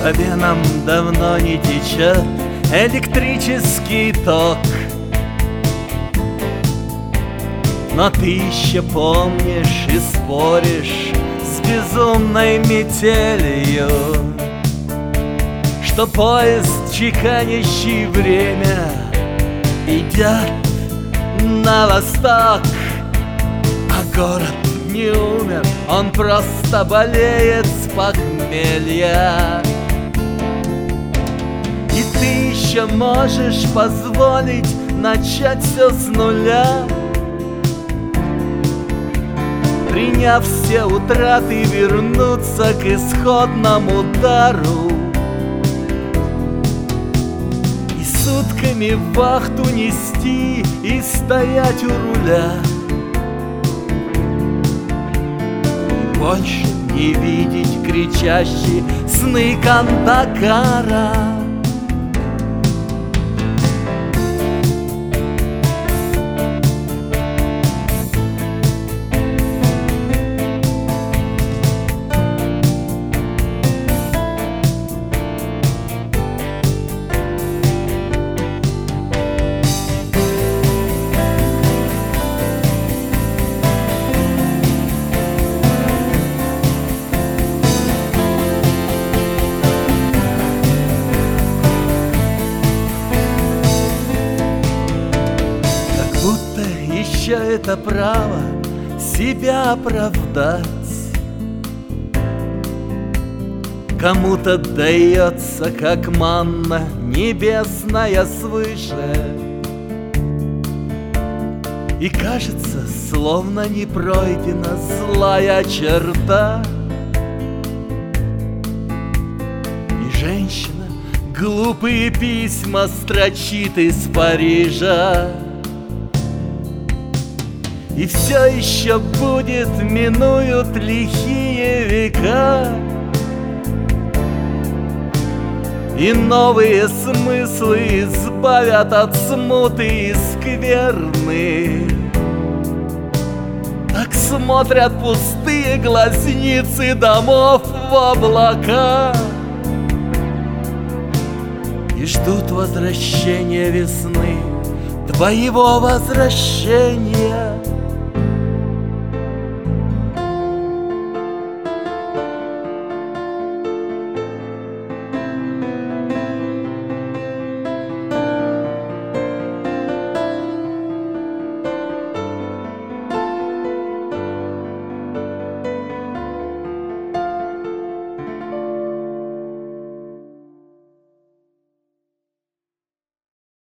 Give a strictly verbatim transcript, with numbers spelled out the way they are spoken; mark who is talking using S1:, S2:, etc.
S1: По венам давно не течет электрический ток, но ты еще помнишь и споришь с безумной метелью, что поезд, чеканящий время, идет на восток. А город не умер, он просто болеет с похмелья. И ты еще можешь позволить начать все с нуля, приняв все утраты, вернуться к исходному дару и сутками вахту нести и стоять у руля, и больше не видеть кричащие сны Кандакара. Еще это право себя оправдать кому-то дается, как манна небесная свыше, и кажется, словно не пройдена злая черта. И женщина глупые письма строчит из Парижа, и все еще будет, минуют лихие века, и новые смыслы избавят от смуты и скверны. Так смотрят пустые глазницы домов в облака и ждут возвращения весны, твоего возвращения.